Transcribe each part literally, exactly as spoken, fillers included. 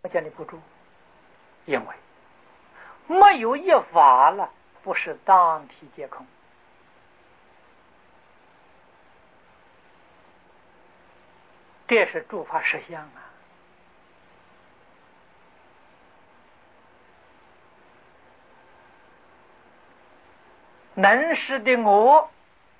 我叫你不住，因为没有一法了，不是当体皆空。这是诸法实相啊！能识的我，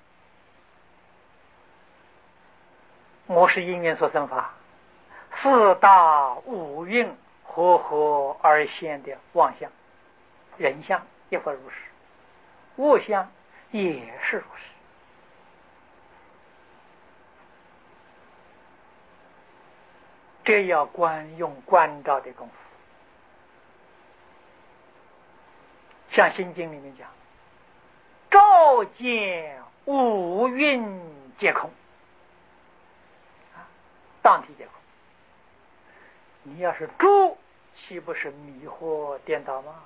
我是因缘所生法，四大五蕴合合而现的妄相，人相亦复如是，物相也是如是。这要观用观照的功夫，像《心经》里面讲，照见五蕴皆空，当体皆空。你要是住，岂不是迷惑颠倒吗？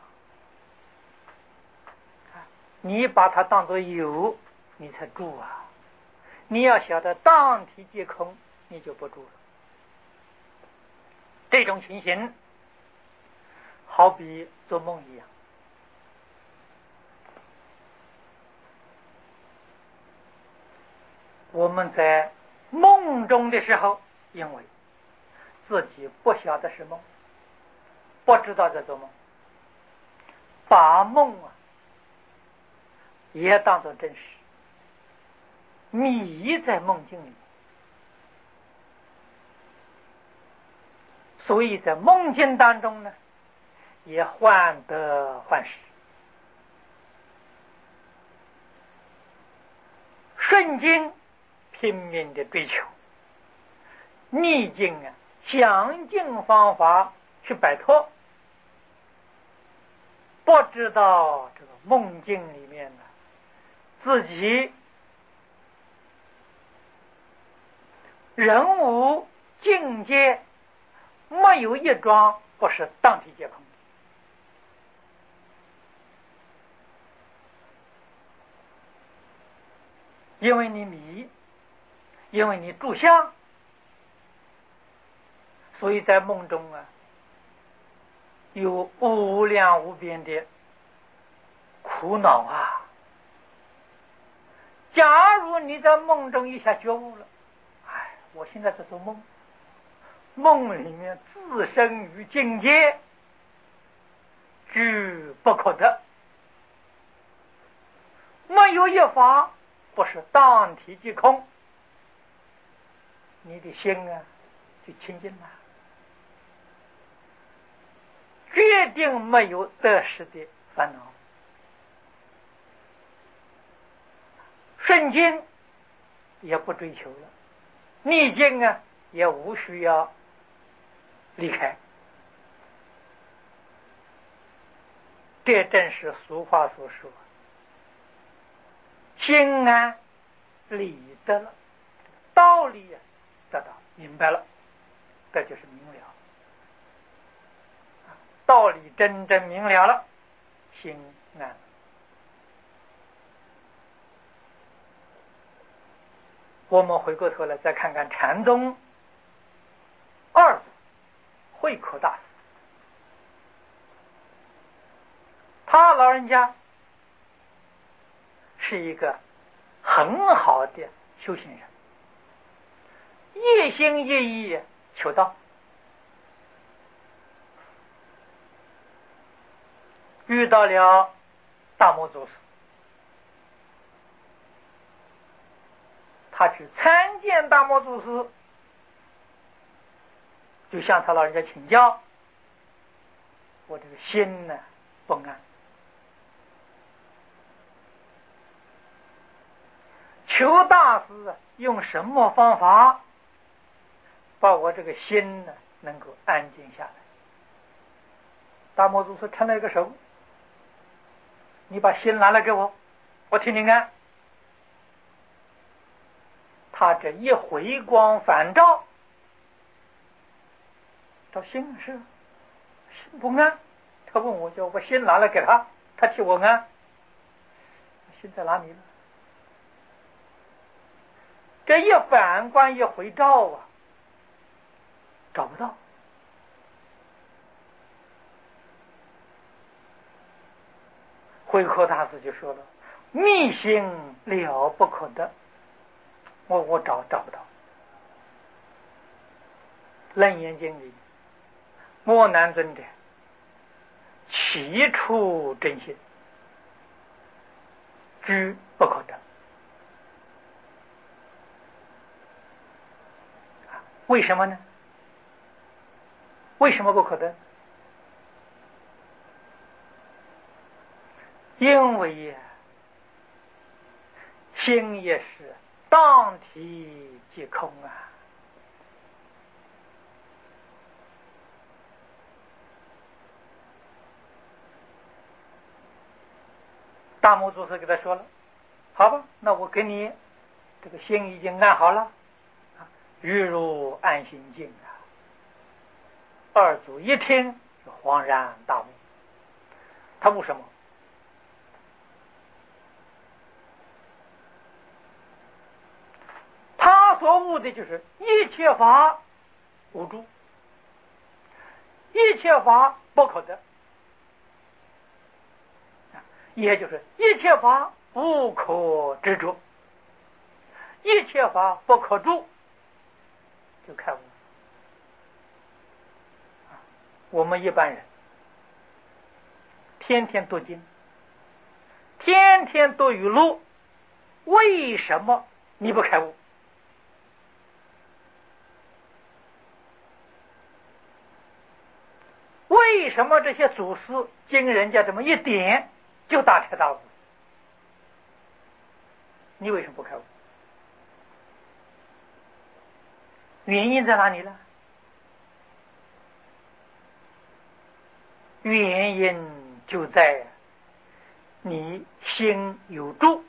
你把它当作有，你才住啊！你要晓得当体皆空，你就不住了。这种情形好比做梦一样，我们在梦中的时候，因为自己不晓得是梦，不知道在做梦，把梦啊也当作真实，迷在梦境里，所以在梦境当中呢，也患得患失，顺境拼命的追求，逆境啊想尽方法去摆脱，不知道这个梦境里面呢，自己人无境界，没有一桩不是当体皆空的。因为你迷，因为你住相，所以在梦中啊，有无量无边的苦恼啊。假如你在梦中一下觉悟了，哎，我现在在做梦，梦里面自身于境界，居不可得，没有一法不是当体即空，你的心啊就清净了，决定没有得失的烦恼，顺境也不追求了，逆境啊也无需要离开。这正是俗话所说，心安理得了，道理啊得到明白了，这就是明了。道理真正明了了，心安了。我们回过头来再看看禅宗二祖慧可大师，他老人家是一个很好的修行人，一心一意求道，遇到了大摩祖师，他去参见大摩祖师，就向他老人家请教，我这个心呢不安，求大师用什么方法把我这个心呢能够安静下来。大摩祖师伸了一个手，你把心拿来给我，我听听看。他这一回光返照，他心是心不安，他问我，叫我心拿来给他，他替我安，心在哪里了？这一反观一回照啊，找不到。 慧可大师就说了：“密心了不可得。”我我找找不到。楞严经里，莫难尊者起初真心，居不可得。为什么呢？为什么不可得？因为心也是当体即空啊。大摩祖师给他说了：“好吧，那我给你这个心已经安好了，欲如安心境啊。”二祖一听就恍然大悟。他悟什么？他所悟的就是一切法无住，一切法不可得，也就是一切法不可执着，一切法不可住，就开悟。我们一般人天天读经，天天读语录，为什么你不开悟？为什么这些祖师经人家这么一点就大彻大悟？你为什么不开悟？原因在哪里呢？原因就在你心有住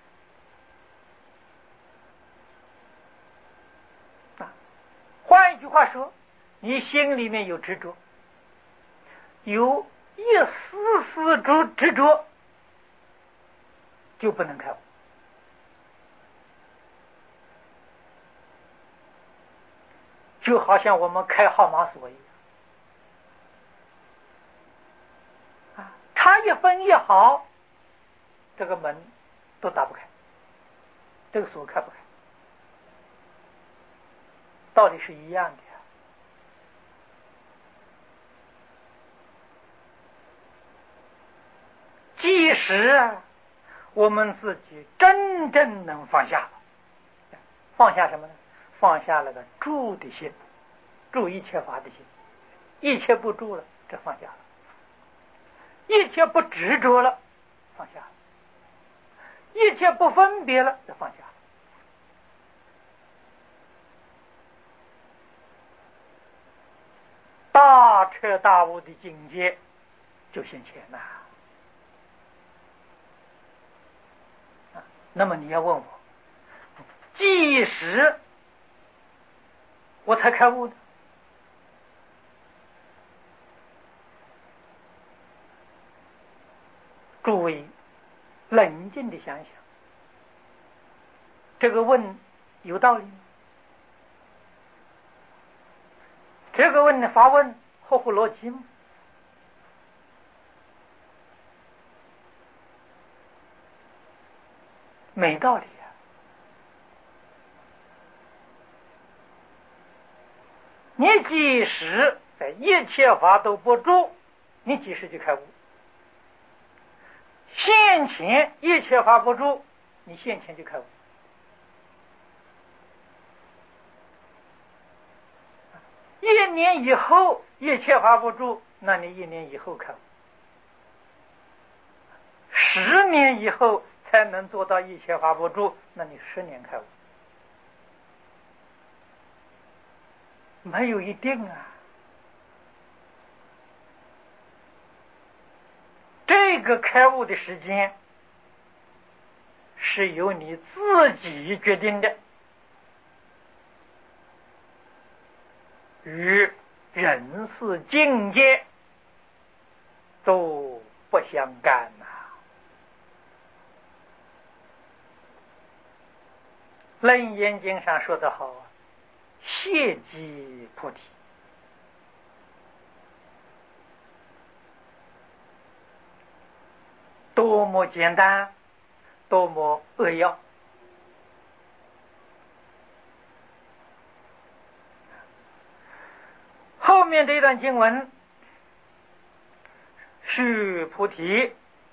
啊。换一句话说，你心里面有执着，有一丝丝执执着，就不能开悟。就好像我们开号码锁一样啊，差一分一毫，这个门都打不开，这个锁开不开，道理是一样的。即使我们自己真正能放下，放下什么呢？放下了个住的心，住一切法的心，一切不住了，这放下了；一切不执着了，放下了；一切不分别了，这放下了。大彻大悟的境界就现前了。那么你要问我，即使我才开悟的，诸位冷静地想想，这个问有道理吗？这个问的发问合乎逻辑吗？没道理啊！你即使在一切法都不住，你即使就开悟；现前一切法不住，你现前就开悟。一年以后一切法不住，那你一年以后开悟；十年以后才能做到一切法不住，那你十年开悟。没有一定啊，这个开悟的时间是由你自己决定的，与人事境界都不相干呐、啊。楞严经上说得好，谢即菩提。多多么简单，多么扼要。后面这一段经文，须菩提，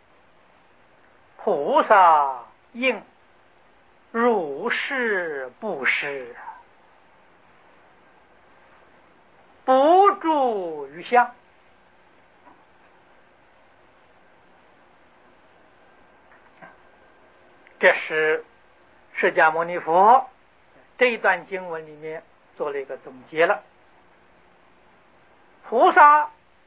菩萨应如是布施，不住于相。这是释迦牟尼佛这一段经文里面做了一个总结了。菩萨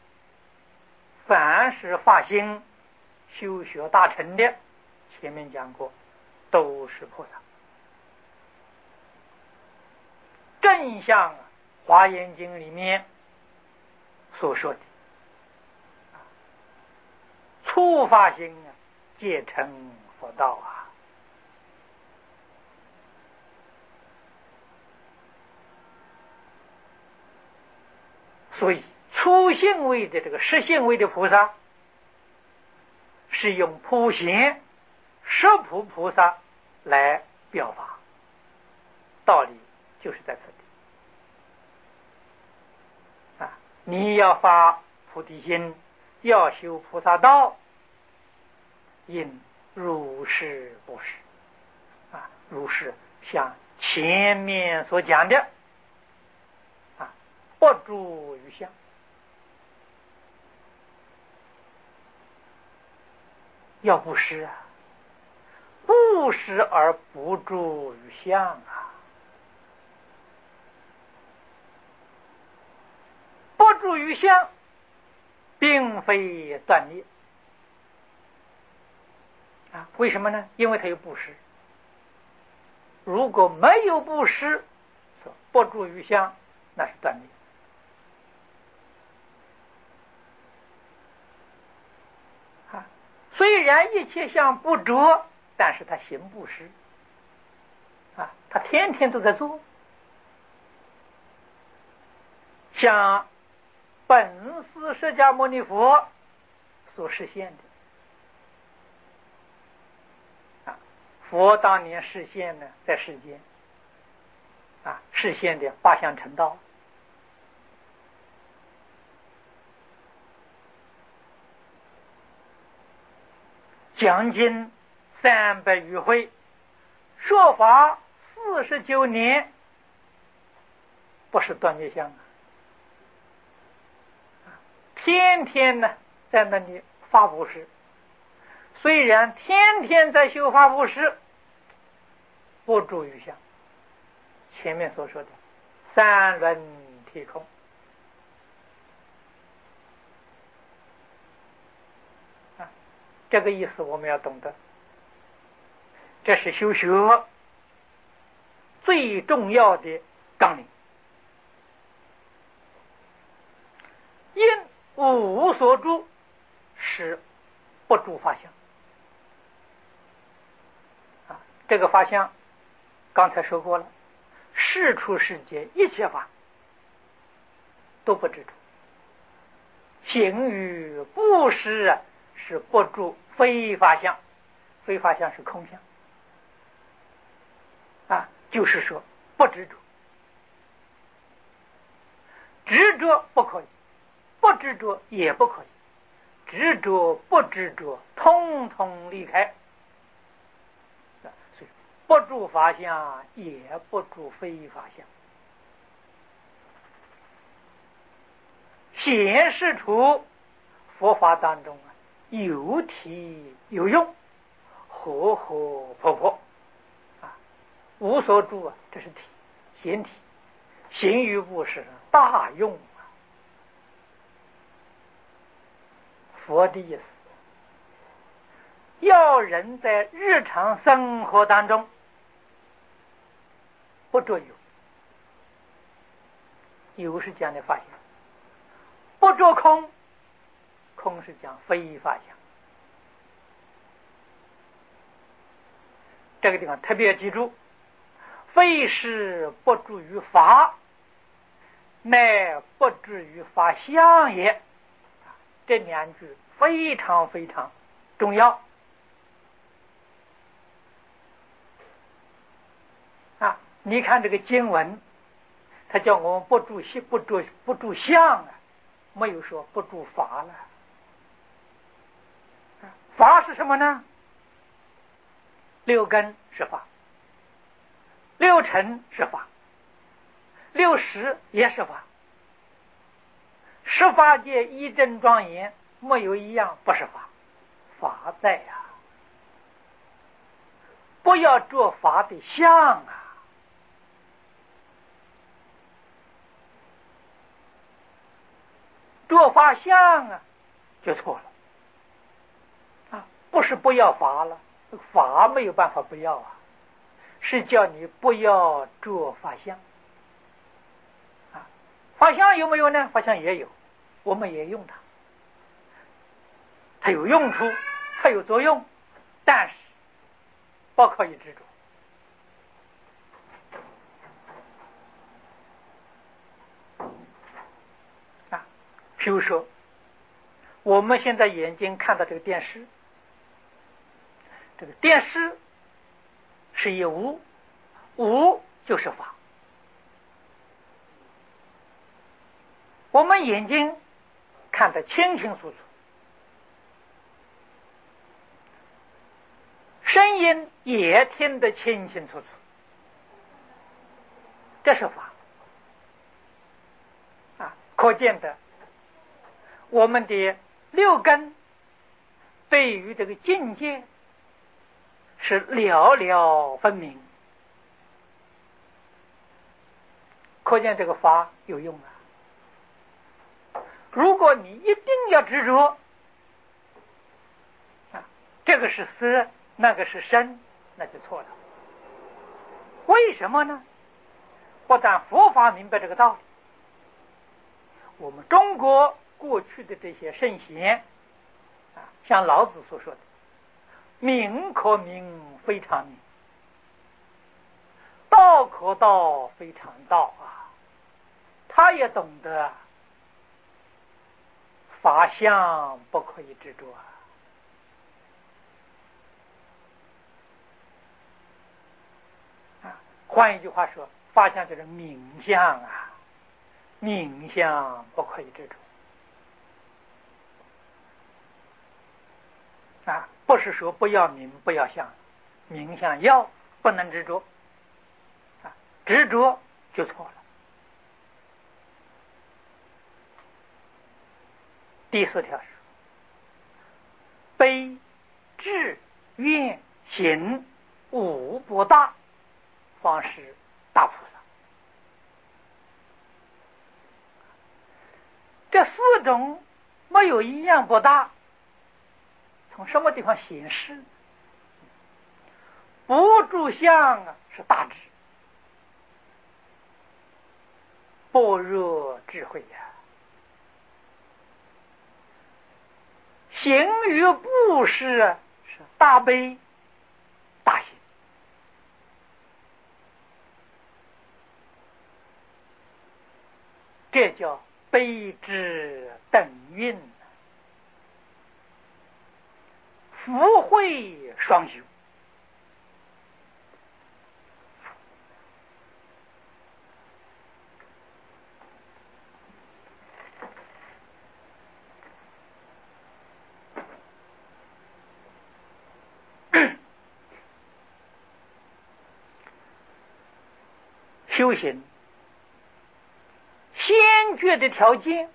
凡是发心修学大乘的，前面讲过，都是菩萨。正像《华严经》里面所说的，初发心啊，皆成佛道啊。所以初信位的这个实信位的菩萨，是用普贤十普菩萨来表法，道理就是在这里啊！你要发菩提心，要修菩萨道，应如是布施啊！如是像前面所讲的啊，不住于相。要布施啊，布施而不住于相啊，不住于相，并非断灭啊。为什么呢？因为他有布施。如果没有布施，说不住于相，那是断灭。虽然一切相不着，但是他行布施啊，他天天都在做。像本师释迦牟尼佛所实现的啊，佛当年实现呢，在世间啊，实现的八相成道。讲经三百余回，说法四十九年，不是断灭相啊！天天呢在那里发布施，虽然天天在修发布施，不住于相。前面所说的三轮体空。这个意思我们要懂得，这是修学最重要的纲领。因无所住，是不住法相啊。这个法相刚才说过了，世出世间一切法都不执着，行于布施啊，是不住非法相，非法相是空相啊，就是说不执着，执着不可以，不执着也不可以，执着不执着通通离开，所以不住法相也不住非法相，显示出佛法当中啊有体有用，活活泼泼啊，无所住啊，这是体显体，行于布施大用啊。佛的意思，要人在日常生活当中不着有，有是讲的法相，不着空，空是讲非法相。这个地方特别要记住，非是不住于法，乃不至于法相也。这两句非常非常重要你看这个经文，他叫我们不住相，不住不住相啊，没有说不住法了。法是什么呢？六根是法，六尘是法，六识也是法。十法界一真庄严，没有一样不是法，法在呀、啊，不要做法的相啊。做法相啊，就错了啊！不是不要法了，法没有办法不要啊，是叫你不要做法相啊。法相有没有呢？法相也有，我们也用它，它有用处，它有作用，但是不可以执着啊。譬如说，我们现在眼睛看到这个电视，这个电视是一无，无就是法。我们眼睛看得清清楚楚，声音也听得清清楚楚，这是法啊！可见的，我们的六根对于这个境界是了了分明，可见这个法有用啊！如果你一定要执着啊，这个是色，那个是身，那就错了。为什么呢？不但佛法明白这个道理，我们中国过去的这些圣贤啊，像老子所说的“名可名，非常名；道可道，非常道”啊，他也懂得法相不可以执着啊。换一句话说，法相就是名相啊，名相不可以执着啊，不是说不要名不要相，名相要，不能执着啊，执着就错了。第四条是悲智愿行五不大，方是大菩萨。这四种没有一样不大，从什么地方显示？不住相啊，是大智，般若智慧呀、啊。行于布施是大悲大行，这叫悲智等运，福慧双修。修行先决的条件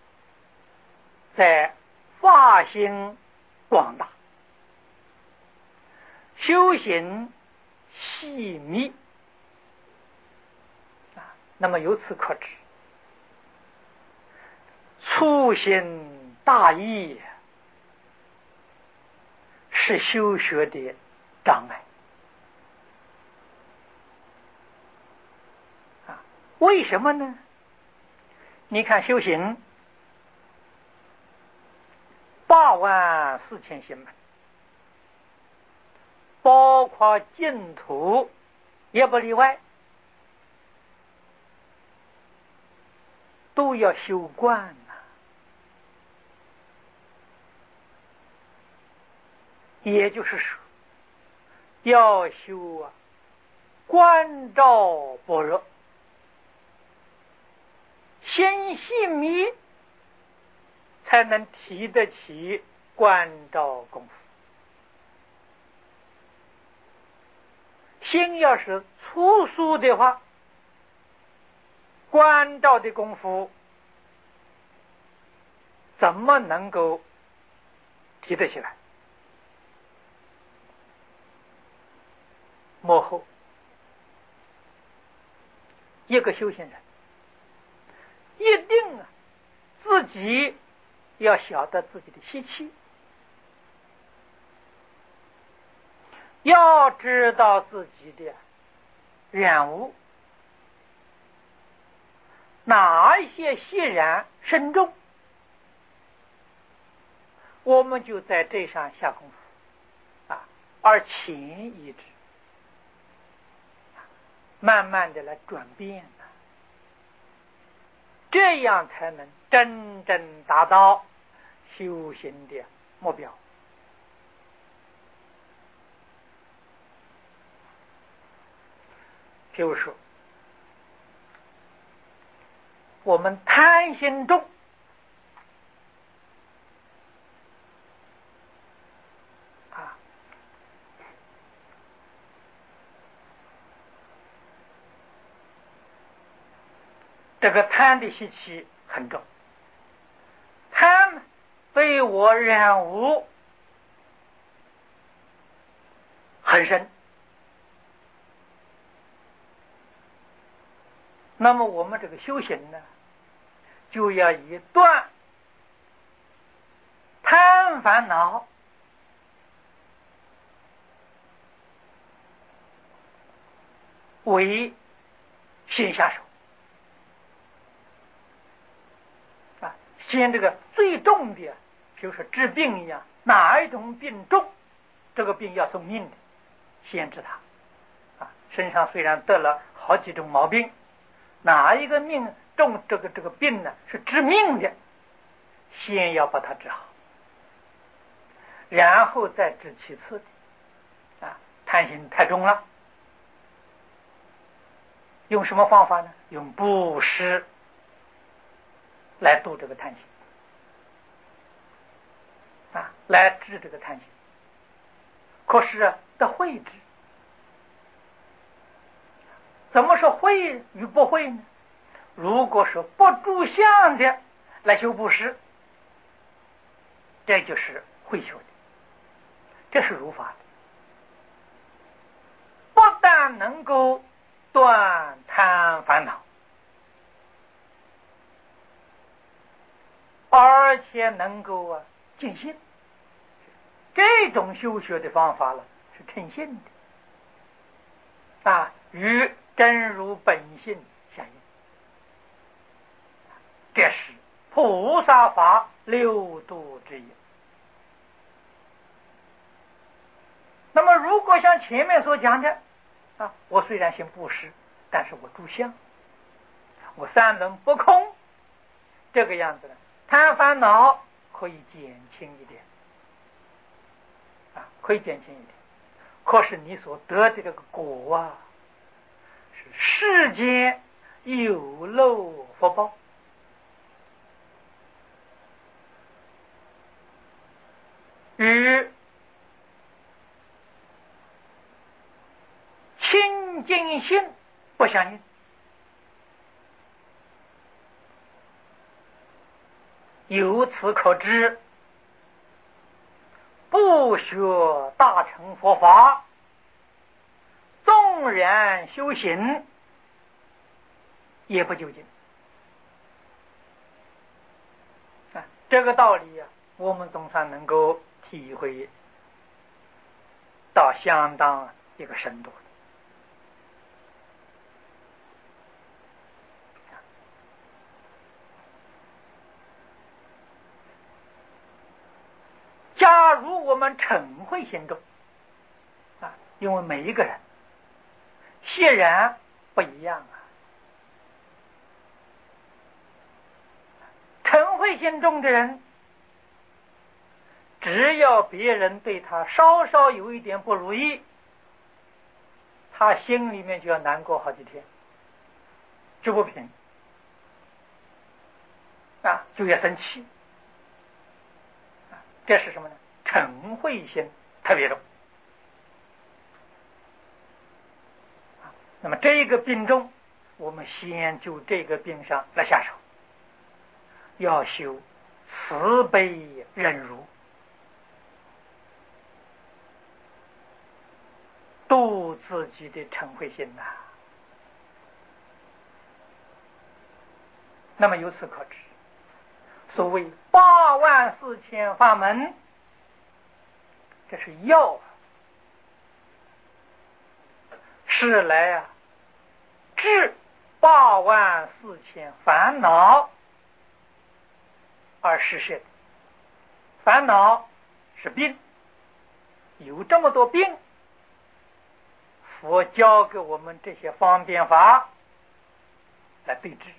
在发心广大，修行细密啊。那么由此可知，粗心大意是修学的障碍。为什么呢？你看修行八万四千行门，包括净土也不例外，都要修观呐、啊。也就是说，要修啊观照般若，心细密，才能提得起观照功夫。心要是粗疏的话，观照的功夫怎么能够提得起来？幕后一个修行人一定啊，自己要晓得自己的习气，要知道自己的染污，哪一些习染深重，我们就在这上下功夫啊，而潜意志慢慢的来转变，这样才能真正达到修行的目标。譬如说，我们贪心重，啊，这个贪的习气很重，贪被我染污很深。那么我们这个修行呢，就要以断贪烦恼为先下手啊，先这个最重的，比如说治病一样，哪一种病重，这个病要送命的，先治它啊。身上虽然得了好几种毛病，哪一个命重，这个这个病呢是致命的，先要把它治好，然后再治其次的啊。贪心太重了，用什么方法呢？用布施来度这个贪心啊，来治这个贪心。可是啊，得会治。怎么说会与不会呢？如果说不住相的来修布施，这就是会修的，这是如法的，不但能够断贪烦恼，而且能够啊尽心。这种修学的方法了是称性的啊，与真如本性相应，这是菩萨法六度之一。那么如果像前面所讲的啊，我虽然行布施，但是我住相，我三轮不空，这个样子呢，贪烦恼可以减轻一点啊，可以减轻一点。可是你所得的这个果啊，是世间有漏福报，与清净心不相应。由此可知，不学大乘佛法，纵然修行，也不究竟啊。这个道理啊，我们总算能够体会到相当一个深度。假如我们嗔恚心重啊，因为每一个人显然不一样啊。嗔恚心重的人，只要别人对他稍稍有一点不如意， 他心里面就要难过好几天，就不平啊，就要生气啊。这是什么呢？嗔恚心特别重啊。那么这个病重，我们先就这个病上来下手，要修慈悲忍辱，度自己的嗔恚心呐、啊。那么由此可知，所谓八万四千法门，这是药，是来啊治八万四千烦恼而实施的。烦恼是病，有这么多病，佛教给我们这些方便法来对治。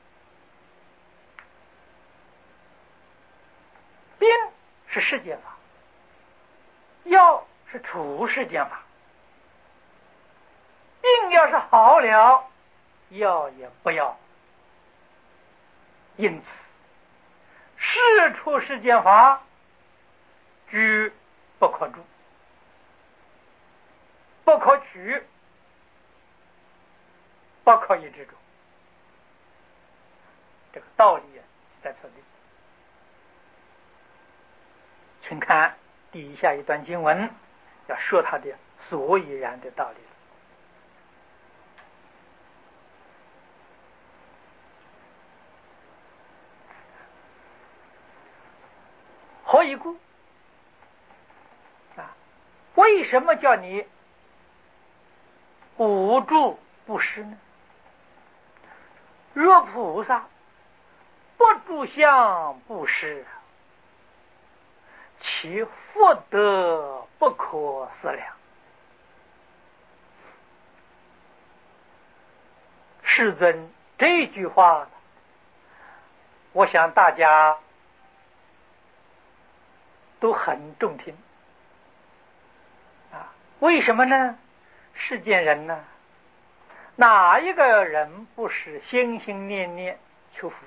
病是世间法，药是处世间法。病要是好了，药也不要。因此是处世间法，居不可住，不可取，不可以执着。这个道理在此地。请看底下一段经文，要说它的所以然的道理。何以故？啊，为什么叫你无住不施呢？若菩萨不住相不施，其福德不可思量。世尊这句话，我想大家都很中听啊。为什么呢？世间人呢，哪一个人不是心心念念求福？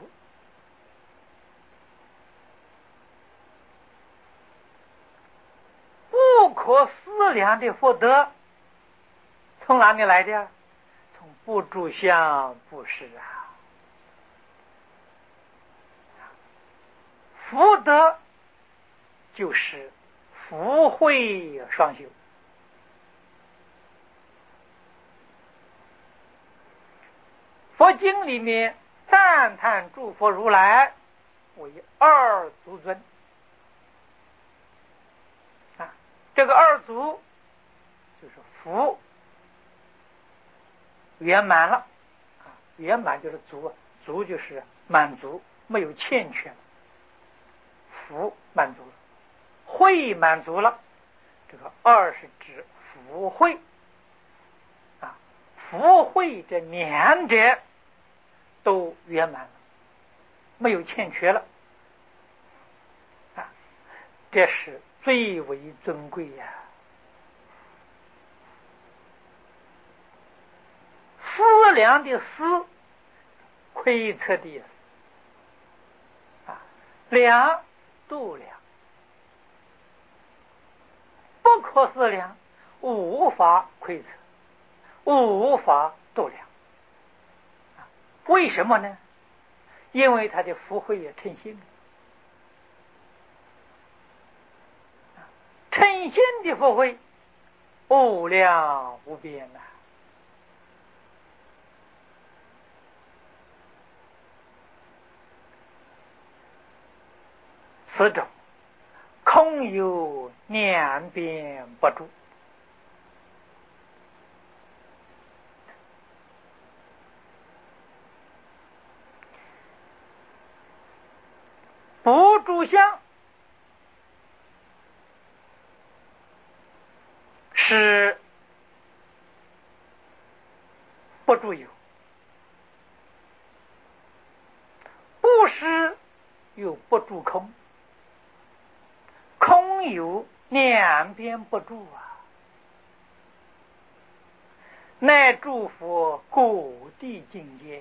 不可思量的福德从哪里来的？从不住相不施啊。福德就是福慧双修。佛经里面赞叹诸佛如来为二足尊啊，这个二足就是福圆满了啊，圆满就是足，足就是满足，没有欠缺，福满足了，慧满足了。这个二是指福慧啊，福慧这两者都圆满了，没有欠缺了啊，这是最为尊贵呀、啊。思量的思，窥测的意思啊，量度量，不可思量，无法窥测，无法度量。为什么呢？因为他的福慧也称心，称心的福慧无量无边呐、啊。此种空有两边不住，不住相是不住有，不是又不住空，空有两边不住啊。 乃诸佛果地境界，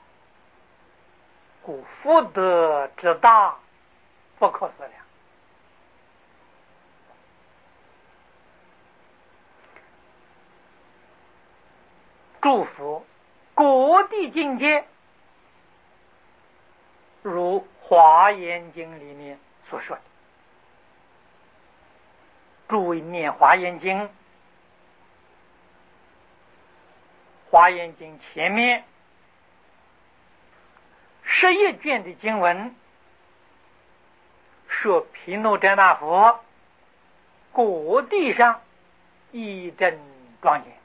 故福德之大，不可思量。诸佛果地境界，如《华严经》里面所说的。诸位念《华严经》，《华严经》前面十一卷的经文说，毗卢遮那佛果地上一真庄严，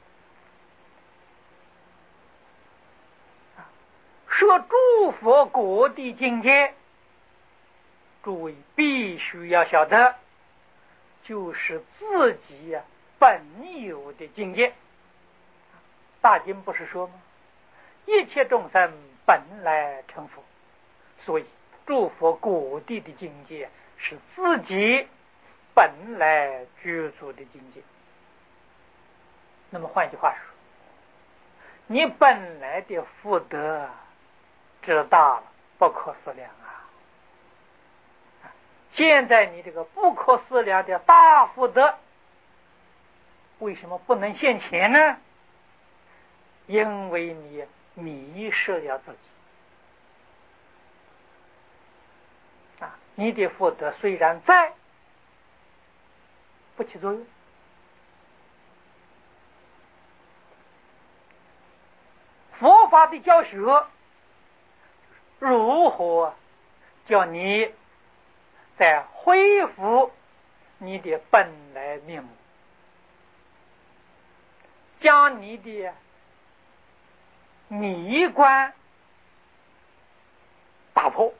说诸佛果地境界，诸位必须要晓得，就是自己呀、啊、本有的境界。大经不是说吗？一切众生本来成佛，所以诸佛果地的境界是自己本来居住的境界。那么换句话说，你本来的福德之大了，不可思量啊！现在你这个不可思量的大福德，为什么不能现前呢？因为你迷失了自己啊！你的福德虽然在，不起作用。佛法的教学如何叫你再恢复你的本来面目，将你的迷观打破，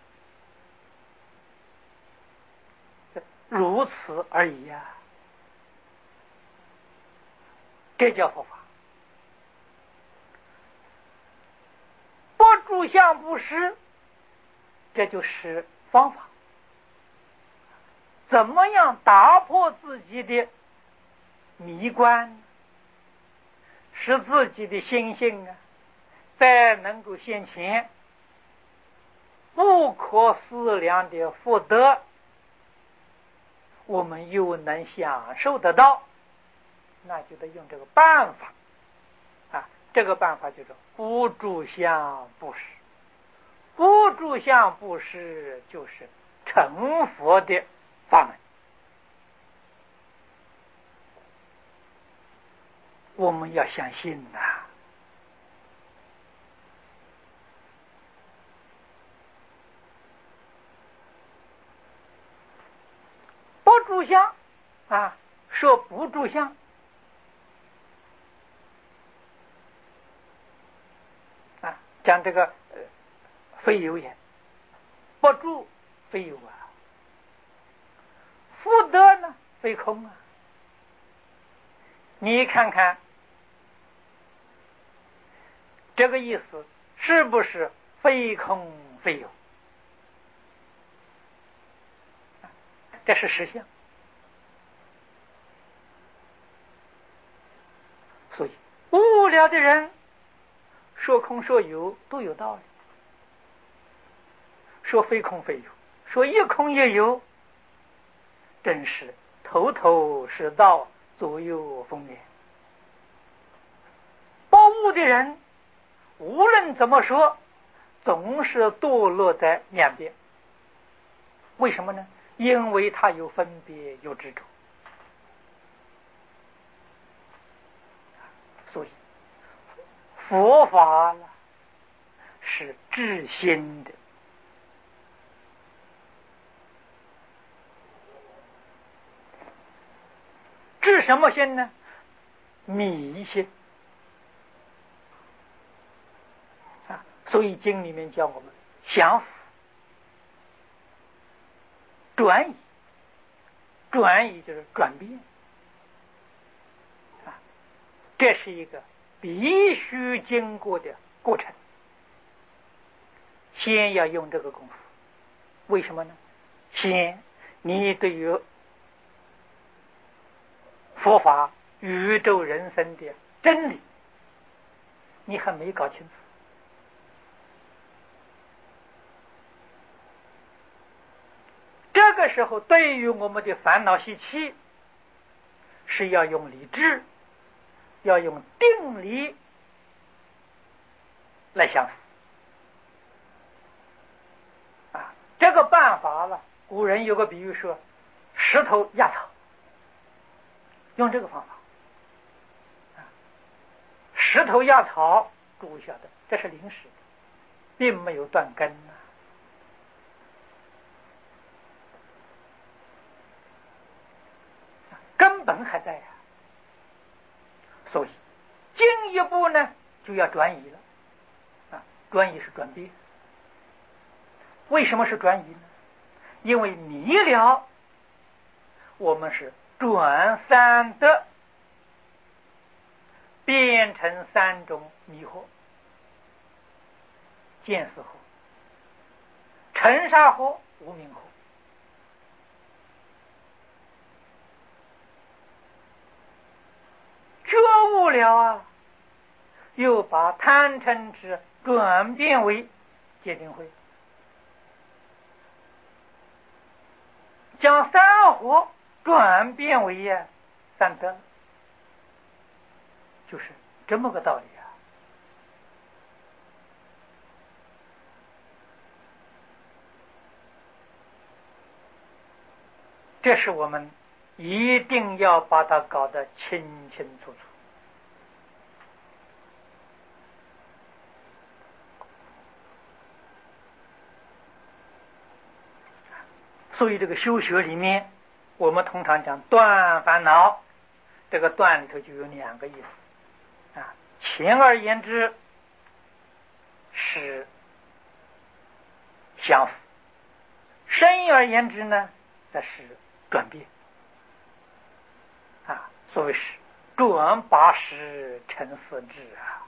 如此而已呀、啊！这叫佛法。不住相不施，这就是方法。怎么样打破自己的迷观，使自己的心性啊，再能够现前不可思量的福德，我们又能享受得到，那就得用这个办法啊！这个办法就是不住相布施。不住相布施就是成佛的法门。我们要相信呐、啊！不住相啊，说不住相，啊，讲这个呃，非有也，不住非有啊，福德呢非空啊。你看看这个意思是不是非空非有？这是实相。所以无聊的人说空说有都有道理，说非空非有，说一空一有，真是头头是道，左右逢源。不悟的人无论怎么说，总是堕落在两边。为什么呢？因为他有分别，有执着。所以佛法是治心的，治什么心呢？迷心啊！所以经里面教我们降伏、转移，转移就是转变啊，这是一个必须经过的过程。先要用这个功夫，为什么呢？先你对于佛法、宇宙人生的真理你还没搞清楚，这个时候对于我们的烦恼习气，是要用理智，要用定力来降服啊。这个办法了，古人有个比喻说，石头压草，用这个方法啊。石头压草，注意晓得，这是临时的，并没有断根啊。根本还在呀、啊，所以进一步呢就要转移了啊！转移是转变，为什么是转移呢？因为迷了，我们是转三德，变成三种迷惑：见思惑、尘沙惑、无明惑。觉悟了啊，又把贪嗔痴转变为戒定慧，将三惑转变为呀三德，就是这么个道理啊。这是我们一定要把它搞得清清楚楚。所以这个修学里面，我们通常讲断烦恼，这个断里头就有两个意思啊。前而言之是降伏，深而言之呢，则是转变啊。所谓是转八十成四智啊，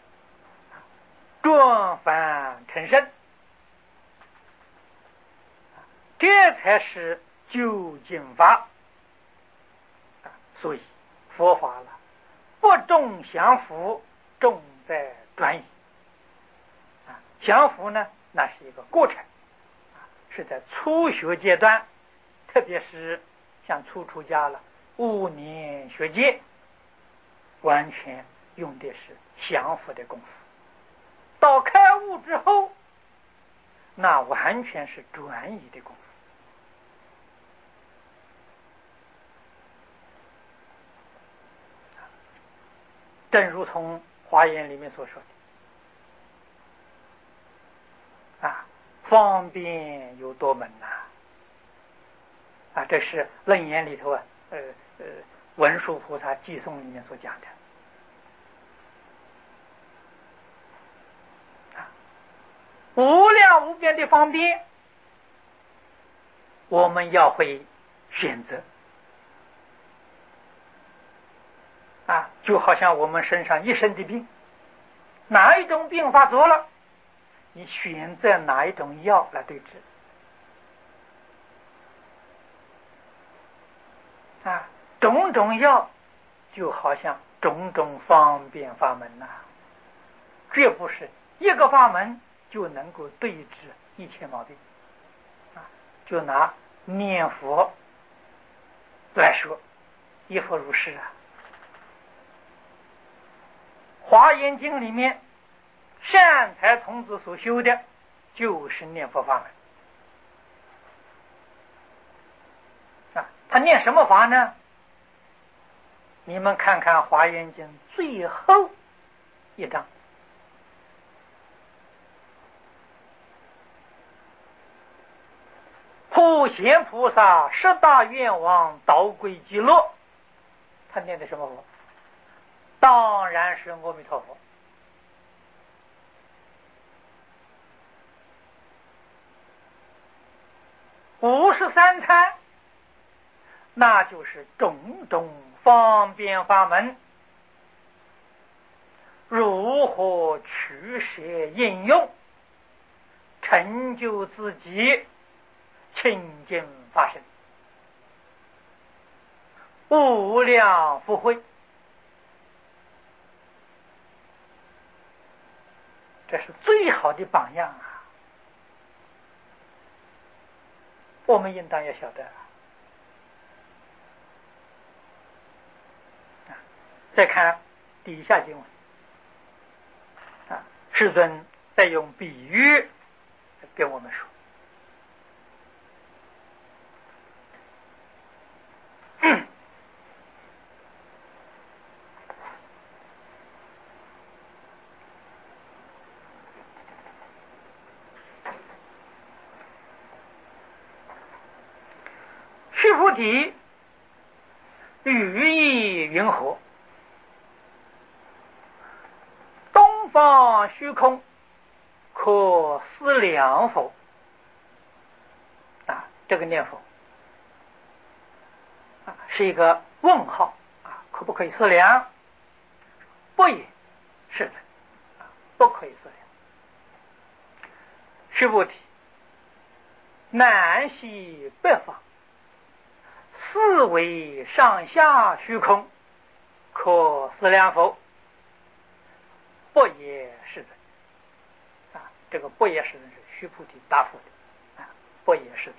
转凡成圣，这才是究竟法啊。所以佛法了，不重降伏，重在转移啊。降伏呢，那是一个过程啊，是在初学阶段，特别是像初出家了，五年学戒，完全用的是降伏的功夫。到开悟之后，那完全是转移的功夫。正如同华严里面所说的啊，方便有多门呐、啊！啊，这是楞严里头啊，呃呃，文殊菩萨偈颂里面所讲的啊，无量无边的方便，我们要会选择啊，就好像我们身上一身的病，哪一种病发作了，你选择哪一种药来对治啊？种种药就好像种种方便法门呐、啊，这不是一个法门就能够对治一切毛病啊。就拿念佛来说，亦复如是啊。华严经里面，善财童子所修的就是念佛法门啊。他念什么法呢？你们看看华严经最后一章，普贤菩萨十大愿望导归极乐，他念的什么佛？当然是阿弥陀佛。五十三参，那就是种种方便法门，如何取舍应用，成就自己清净法身，无量福慧这是最好的榜样啊！我们应当要晓得啊。再看底下经文啊，世尊再用比喻跟我们说。须菩提，语意云何？东方虚空可思量否？啊，这个念佛啊是一个问号啊，可不可以思量？不也，是的，啊，不可以思量。须菩提，南西北方，四维上下虚空，可思量否？不也是的。啊，这个不也是的是须菩提答复的。啊，不也是的。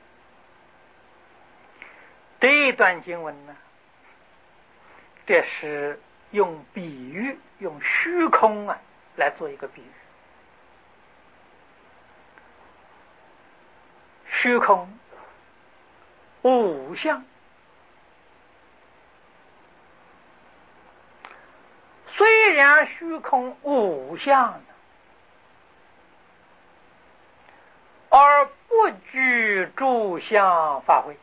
这一段经文呢，这是用比喻，用虚空啊来做一个比喻。虚空无相，虽然虚空无相，而不具诸相法会，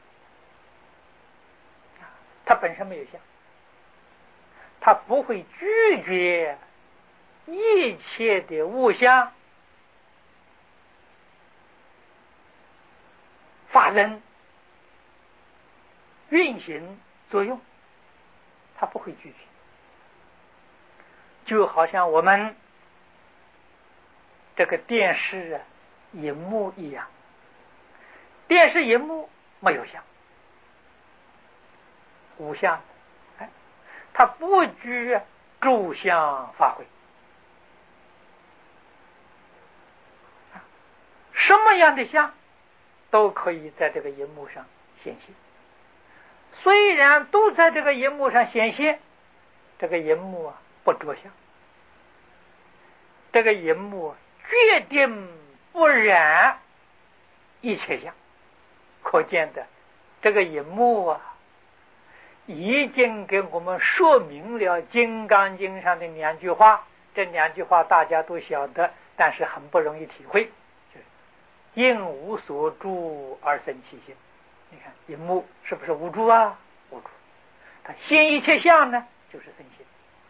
它本身没有相，它不会拒绝一切的物相发生运行作用，它不会拒绝。就好像我们这个电视啊荧幕一样，电视荧幕没有相，无相，哎，它不具诸相法会。什么样的相都可以在这个荧幕上显现。虽然都在这个荧幕上显现，这个荧幕啊不着相，这个荧幕决定不染一切相。可见的，这个荧幕啊，已经给我们说明了《金刚经》上的两句话。这两句话大家都晓得，但是很不容易体会。就是因无所住而生其心。你看荧幕是不是无住啊？无住。它现一切相呢，就是生心。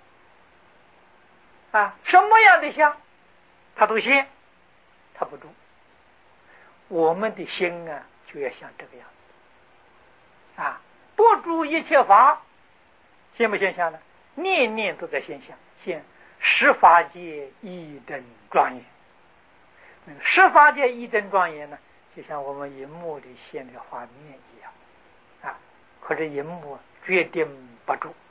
啊，什么样的相它都现，它不住。我们的心啊，就要像这个样子啊，不住一切法，现不现象呢？念念都在现象，现十法界一真庄严。那个十法界一真庄严呢，就像我们荧幕里现的画面一样啊，可是荧幕决定不住。